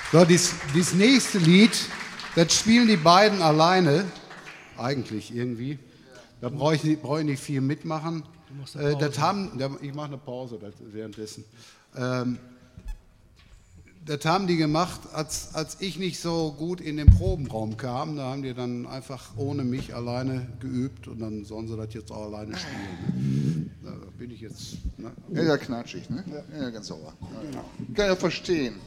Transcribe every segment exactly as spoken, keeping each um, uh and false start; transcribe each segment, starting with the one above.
So, dies, dieses nächste Lied, das spielen die beiden alleine, eigentlich irgendwie. Da brauche ich, brauch ich nicht viel mitmachen. Äh, das haben, ich mache eine Pause währenddessen. Ähm, das haben die gemacht, als, als ich nicht so gut in den Probenraum kam. Da haben die dann einfach ohne mich alleine geübt und dann sollen sie das jetzt auch alleine spielen. Da bin ich jetzt. Ne? Ja, ja, knatschig, ne? Ja, ja, ganz sauber. Ja. Kann ja verstehen.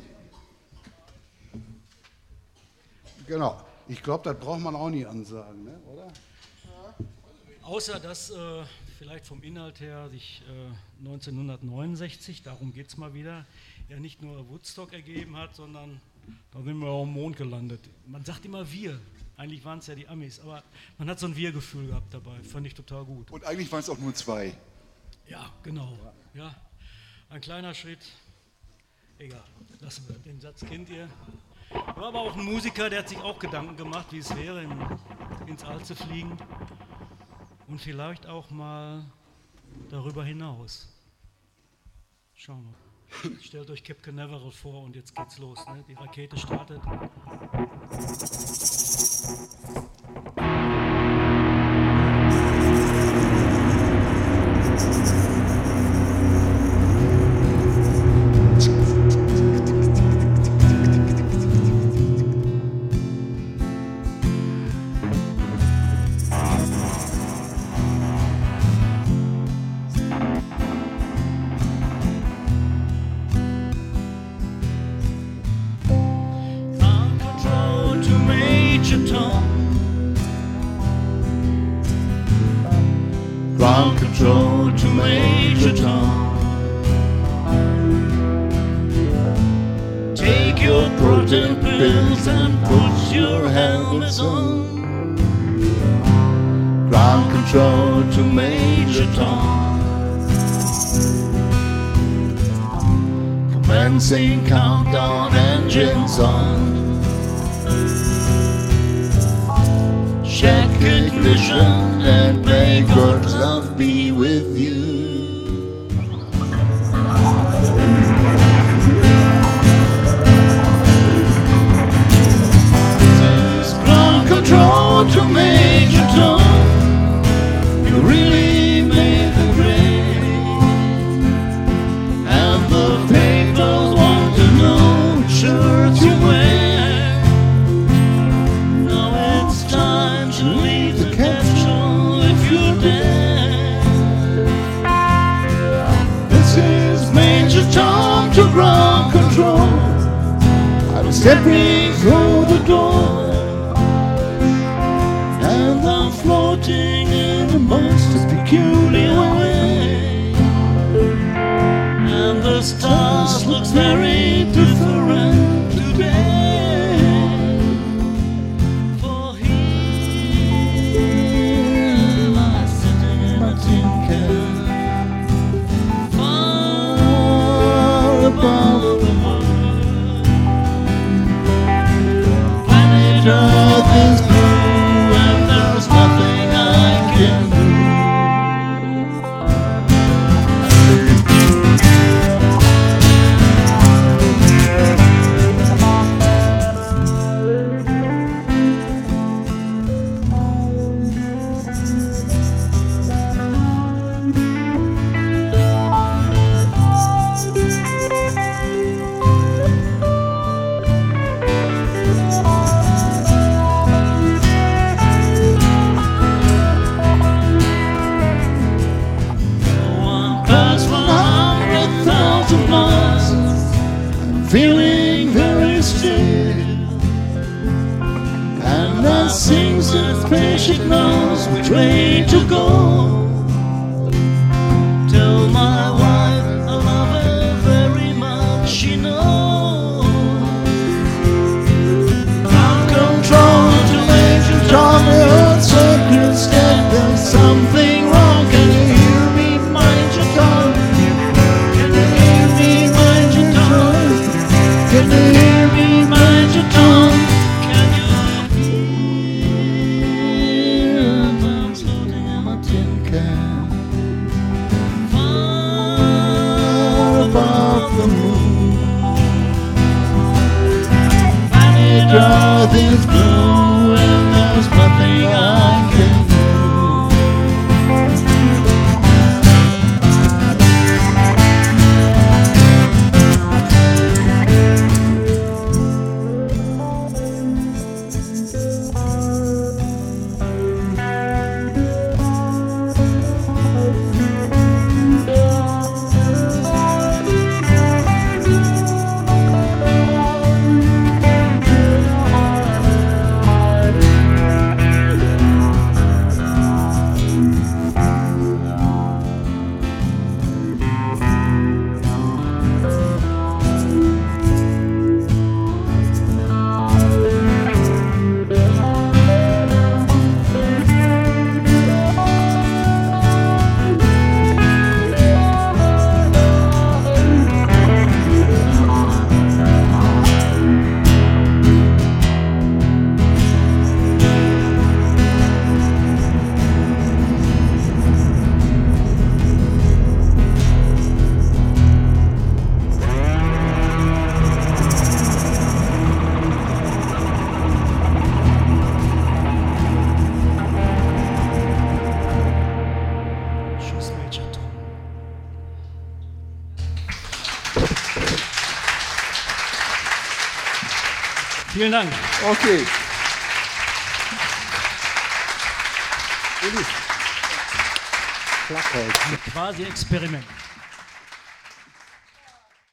Genau. Ich glaube, das braucht man auch nie ansagen, ne? Oder? Außer dass äh, vielleicht vom Inhalt her sich äh, neunzehnhundertneunundsechzig, darum geht es mal wieder, ja nicht nur Woodstock ergeben hat, sondern da sind wir auch am Mond gelandet. Man sagt immer wir, eigentlich waren es ja die Amis, aber man hat so ein Wir-Gefühl gehabt dabei, fand ich total gut. Und eigentlich waren es auch nur zwei. Ja, genau. Ja, ein kleiner Schritt, egal, lassen wir, den Satz kennt ihr. War aber auch ein Musiker, der hat sich auch Gedanken gemacht, wie es wäre, in, ins All zu fliegen. Und vielleicht auch mal darüber hinaus. Schauen wir. Stellt euch Cape Canaveral vor und jetzt geht's los. Ne? Die Rakete startet. Ground control to Major Tom. Take your protein pills and put your helmets on. Ground control to Major Tom. Commencing countdown, engines on. Check ignition and may God's love be with you. This is ground control to Major Tom. You really made the grade, and the papers want to know which shirts you wear. To leave the capsule if you dare. This is Major Tom to ground control. I'm stepping through the door, and I'm floating in the most peculiar way. And the stars look very different today. Above the world, planet Earth is blue, and there's nothing I can do. Feeling very still, and I sings a patient knows which way to go. Tell my wife I love her very much, she knows. Ground control to Major Tom, your circuits dead, there's something wrong. Can you hear me, Major Tom? Can you hear me, Major Tom? Can you hear me, Major Tom? Can you hear? I'm floating in my tin can. earth is blue and there's nothing I can do. Vielen Dank. Okay. Schlagholz. Quasi Experiment.